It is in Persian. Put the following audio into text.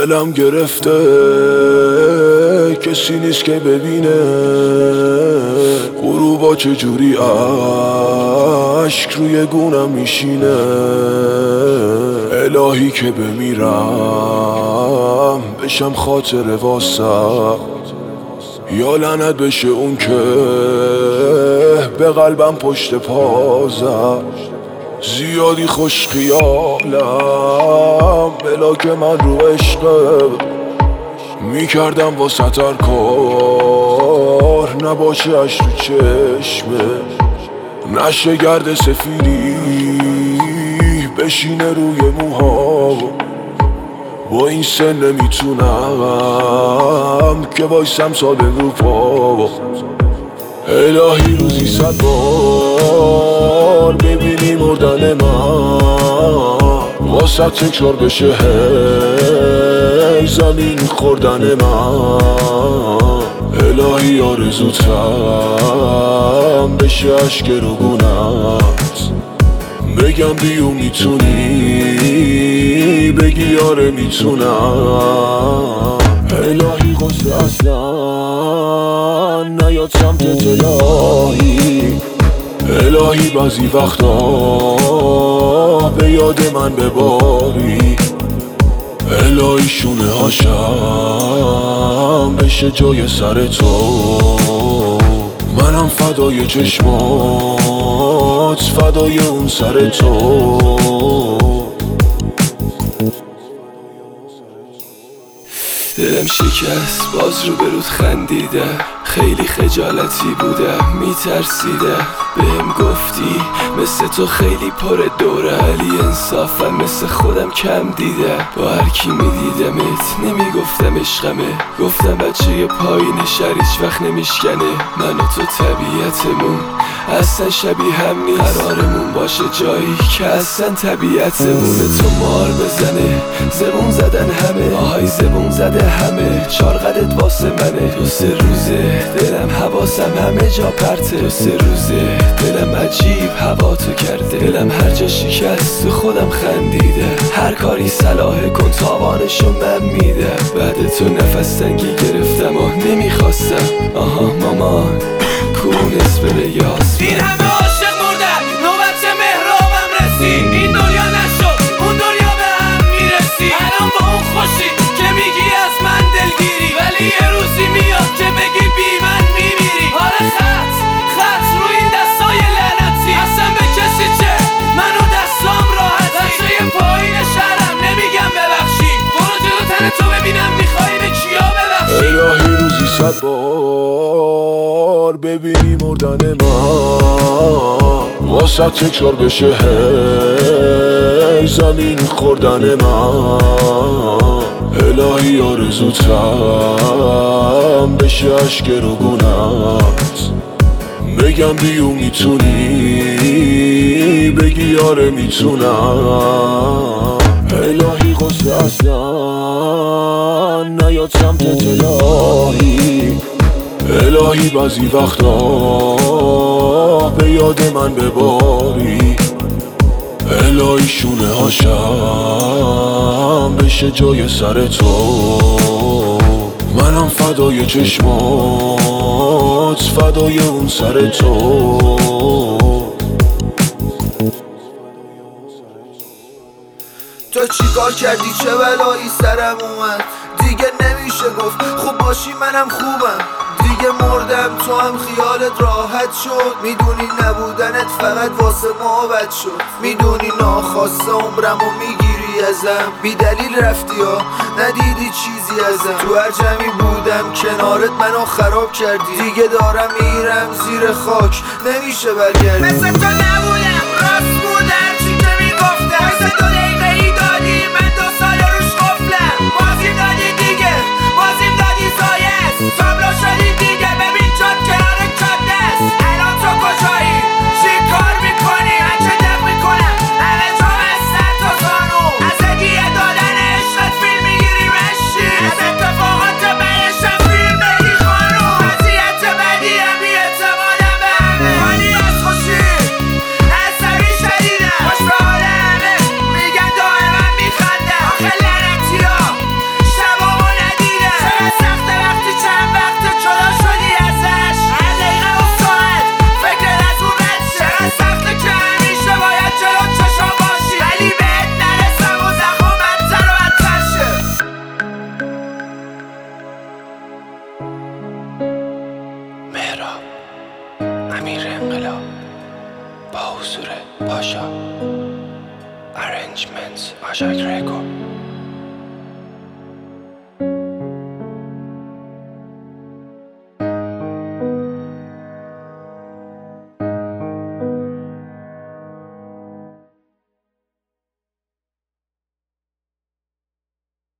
دلم گرفته کسی نیست که ببینه غروبا چجوری عشق روی گونم میشینه. الهی که بمیرم بشم خاطر واسه، یا لعنت بشه اون که به قلبم پشت پازم. زیادی خوش خیالم بلا که من رو عشقه میکردم واسه هر کار نباشه اش تو چشمه. نشه گرد سفیدی بشینه روی موها، با این سن نمیتونم که وایسم سال رو پا. الهی روزی 100 بار ببینی مردن من واسه تکرار بشه هی زمین خوردن من. الهی آرزوتم بشه عشق روگونت، بگم بیو میتونی بگی آره میتونم. الهی قصه اصلا نیاد سمتت الهی بعضی وقتا به یاد من بباری. الهی شونه هاشم بشه جای سر تو، منم فدای چشمات فدای اون سر تو. دلم شکست باز رو برود خندیده، خیلی خجالتی بودم میترسیده. بهم گفتی مثل تو خیلی پر دوره، علی انصافم مثل خودم کم دیده. با هر کی میدیدمت نمیگفتم عشقمه، گفتم بچه پایین شهر هیچ وقت نمیشکنه. من و تو طبیعتمون اصلا شبیه هم نیست، قرارمون باشه جایی که اصلا طبیعتمونه. تو مار بزنه زبون زدن همه، آهای زبون زده همه، چارقدت واسه منه. 2-3 روزه دلم حواسم همه جا پرته، 2-3 روزه دلم عجیب هوا تو کرده. دلم هر جا شکست تو خودم خندیده، هر کاری صلاحه کن تاوانشو من میده. بعد تو نفس تنگی گرفتم و نمیخواستم، آها مامان کونس به یاس. این همه عاشق مردن نوبت مهرابم رسید، این دنیا نشد اون دنیا به هم میرسی. الان با اون خوشی که میگی از من دلگیری، ولی یه روزی میاد که بگی بی من میمیری. آره خط روی این دستای لعنتی، اصلا به کسی چه منو دستام راحتی. بچه پایین شهرم نمیگم ببخشی، برو جلو تن تو ببینم میخوایی به کیا ببخشی. الهی روزی 100 بار ببینی مردن من واسه تکرار بشه هی زمین خوردن من. الهی آرزوتم بشه عشق روگونت، بگم بیو میتونی بگی آره میتونم. الهی قصه اصلا نیاد سمتت الهی بعضی وقتا به یاد من بباری. الهی شونه هاشم بشه جای سر تو، منم فدای چشمات فدای اون سر تو. تو چی کار کردی چه بلایی سرم اومد، دیگه نمیشه گفت خوب باشی منم خوبم. دیگه مردم تو هم خیالت راحت شد، میدونی نبودنت فقط واسه ما بد شد. میدونی ناخواسته عمرمو میگیری ازم، بی دلیل رفتی ها ندیدی چیزی ازم. تو هر جمعی بودم کنارت منو خراب کردی، دیگه دارم میرم زیر خاک نمیشه برگردی. مثل تو نبودم راست بود هرچی که میگفتم، مثل تو دقیقه ای دادی من 2 سال روش قفلم. بازیم دادی دیگه بازیم دادی زایست، تابلو شدی دیگه ببین جاد کنار کادست. الان تو کجایی چی کار میکنی هرچه دق میکنم همه جا بستر تو زانو. از هدیه دادن عشقت فیلم میگیری مشتی، از اتفاقات بهشم فیلم بگی خانو. وضعیت بدیم بی اعتمادم به همه، خالی از خوشی از حضور پاشا. Arrangements آشاک ریکو.